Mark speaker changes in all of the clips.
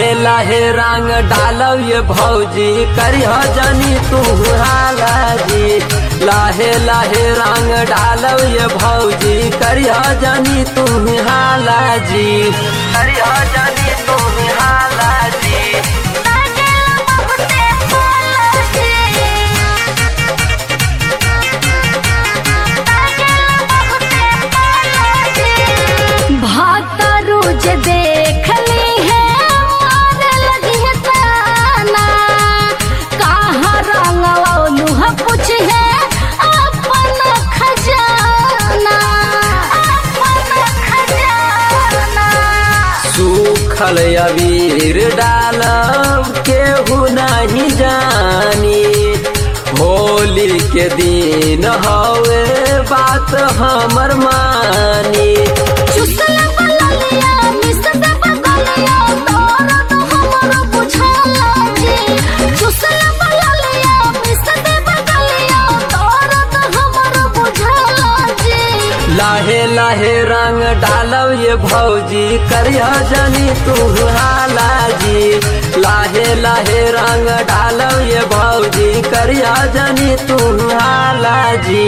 Speaker 1: लाहे लाहे रंग डालब ये भौजी करिह जानी तू हाला जी। लाहे लाहे रंग डालब ये भौजी करिह जानी तू हाला जी। करिह जानी तू हाला जी।
Speaker 2: रोज देख ली है मारे लगी है ताना कहाँ रंगलू है कुछ है अपन खजाना
Speaker 1: सूखल अबीर डालब केहू नहीं जानी होली के दिन हवे बात हमर मानी। लाहे लाहे रंग डालब ये भौजी करिह जानी तू हाला जी। लाहे लाहे रंग डालब ये भौजी करिह जानी तू हाला जी।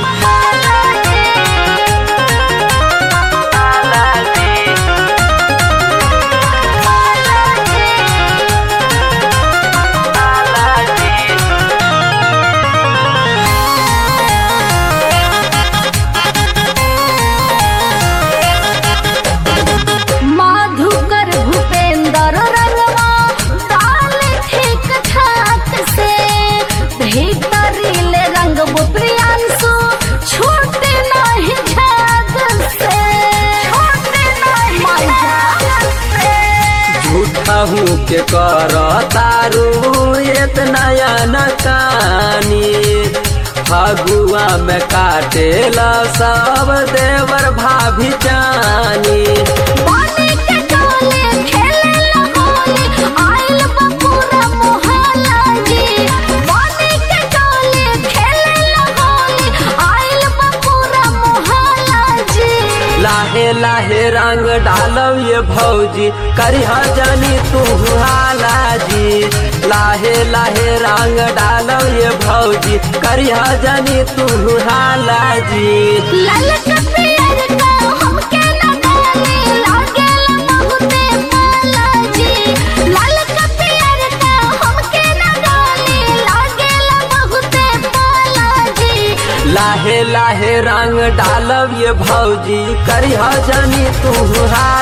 Speaker 1: झूठहू के कर तारू इतना नकानी फगुआ में काटेला सब देवर भाभी जानी। लाहे लाहे रंग डालब ये भौजी करिह जानी तू हाला जी। लाहे लाहे रंग डालब ये भौजी करिह जानी तू हाला जी। लाहे लाहे रंग डालब ये भौजी करिह जानी तू हाला